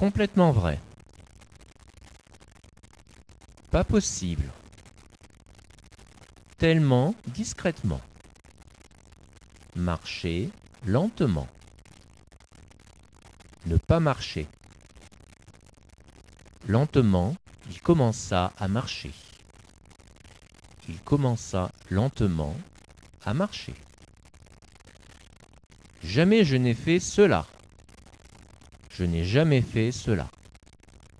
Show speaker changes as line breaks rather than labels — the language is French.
Complètement vrai. Pas possible. Tellement discrètement. Marcher lentement. Ne pas marcher. Lentement, il commença à marcher. Il commença lentement à marcher. Jamais je n'ai fait cela. Je n'ai jamais fait cela.